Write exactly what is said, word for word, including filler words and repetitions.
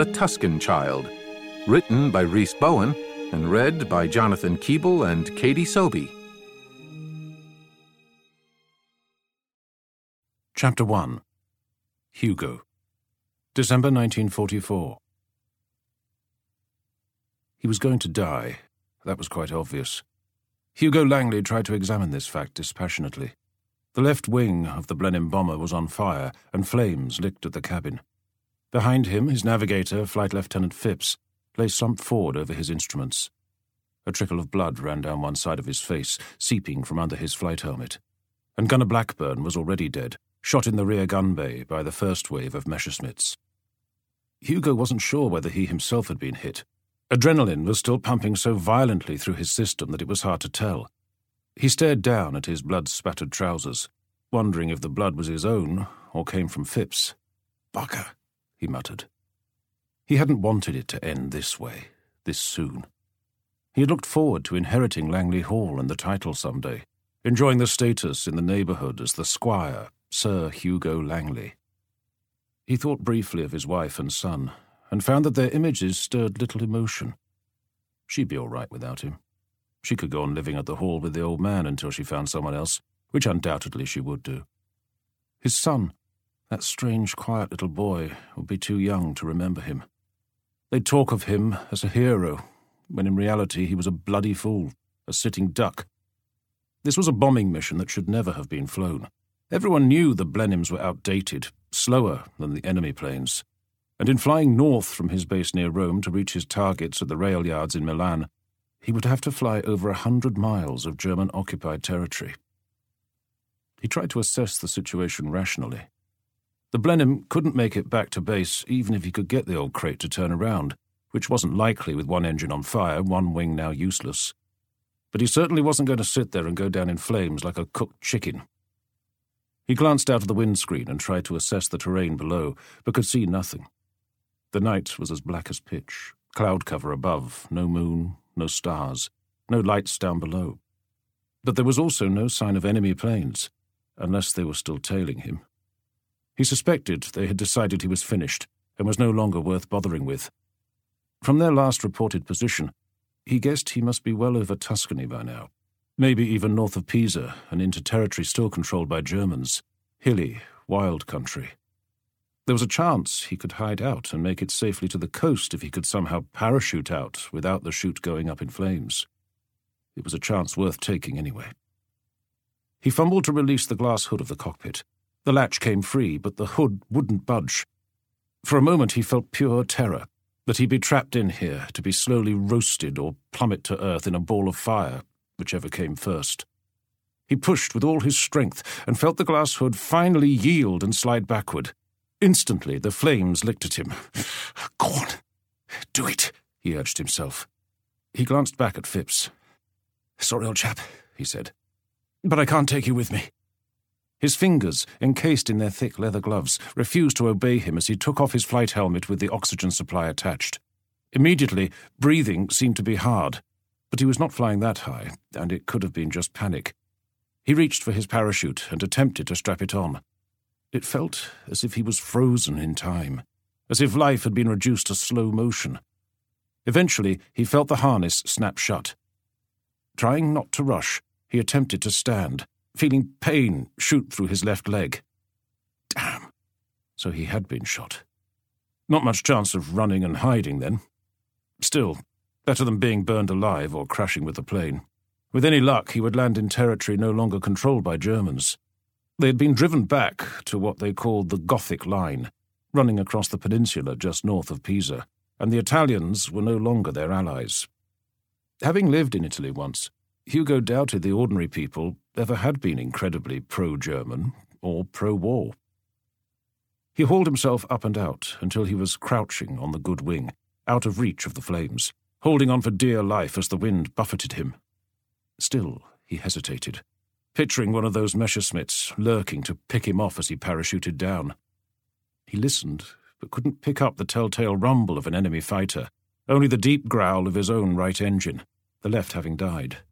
The Tuscan Child, written by Rhys Bowen and read by Jonathan Keeble and Katie Sobey. Chapter one. Hugo. December nineteen forty-four. He was going to die. That was quite obvious. Hugo Langley tried to examine this fact dispassionately. The left wing of the Blenheim bomber was on fire, and flames licked at the cabin. Behind him, his navigator, Flight Lieutenant Phipps, lay slumped forward over his instruments. A trickle of blood ran down one side of his face, seeping from under his flight helmet. And Gunner Blackburn was already dead, shot in the rear gun bay by the first wave of Messerschmitts. Hugo wasn't sure whether he himself had been hit. Adrenaline was still pumping so violently through his system that it was hard to tell. He stared down at his blood-spattered trousers, wondering if the blood was his own or came from Phipps. "Bugger," he muttered. He hadn't wanted it to end this way, this soon. He had looked forward to inheriting Langley Hall and the title someday, enjoying the status in the neighbourhood as the Squire, Sir Hugo Langley. He thought briefly of his wife and son, and found that their images stirred little emotion. She'd be all right without him. She could go on living at the Hall with the old man until she found someone else, which undoubtedly she would do. His son, that strange, quiet little boy, would be too young to remember him. They'd talk of him as a hero, when in reality he was a bloody fool, a sitting duck. This was a bombing mission that should never have been flown. Everyone knew the Blenheims were outdated, slower than the enemy planes, and in flying north from his base near Rome to reach his targets at the rail yards in Milan, he would have to fly over a hundred miles of German-occupied territory. He tried to assess the situation rationally. The Blenheim couldn't make it back to base even if he could get the old crate to turn around, which wasn't likely with one engine on fire, one wing now useless. But he certainly wasn't going to sit there and go down in flames like a cooked chicken. He glanced out of the windscreen and tried to assess the terrain below, but could see nothing. The night was as black as pitch, cloud cover above, no moon, no stars, no lights down below. But there was also no sign of enemy planes, unless they were still tailing him. He suspected they had decided he was finished and was no longer worth bothering with. From their last reported position, he guessed he must be well over Tuscany by now, maybe even north of Pisa and into territory still controlled by Germans, hilly, wild country. There was a chance he could hide out and make it safely to the coast if he could somehow parachute out without the chute going up in flames. It was a chance worth taking anyway. He fumbled to release the glass hood of the cockpit. The latch came free, but the hood wouldn't budge. For a moment he felt pure terror, that he'd be trapped in here to be slowly roasted or plummet to earth in a ball of fire, whichever came first. He pushed with all his strength and felt the glass hood finally yield and slide backward. Instantly, the flames licked at him. "Go on, do it," he urged himself. He glanced back at Phipps. "Sorry, old chap," he said, "but I can't take you with me." His fingers, encased in their thick leather gloves, refused to obey him as he took off his flight helmet with the oxygen supply attached. Immediately, breathing seemed to be hard, but he was not flying that high, and it could have been just panic. He reached for his parachute and attempted to strap it on. It felt as if he was frozen in time, as if life had been reduced to slow motion. Eventually, he felt the harness snap shut. Trying not to rush, he attempted to stand, feeling pain shoot through his left leg. Damn! So he had been shot. Not much chance of running and hiding, then. Still, better than being burned alive or crashing with the plane. With any luck, he would land in territory no longer controlled by Germans. They had been driven back to what they called the Gothic Line, running across the peninsula just north of Pisa, and the Italians were no longer their allies. Having lived in Italy once, Hugo doubted the ordinary people ever had been incredibly pro-German or pro-war. He hauled himself up and out until he was crouching on the good wing, out of reach of the flames, holding on for dear life as the wind buffeted him. Still, he hesitated, picturing one of those Messerschmitts lurking to pick him off as he parachuted down. He listened, but couldn't pick up the telltale rumble of an enemy fighter, only the deep growl of his own right engine, the left having died.